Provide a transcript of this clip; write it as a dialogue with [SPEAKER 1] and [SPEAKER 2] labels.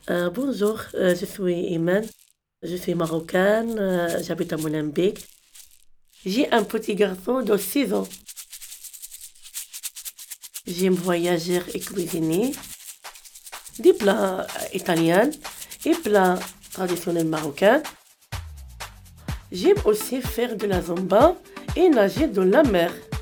[SPEAKER 1] Bonjour, je suis Iman, je suis marocaine, j'habite à Molenbeek. J'ai un petit garçon de 6 ans. J'aime voyager et cuisiner des plats italiens et plats traditionnels marocains. J'aime aussi faire de la zumba et nager dans la mer.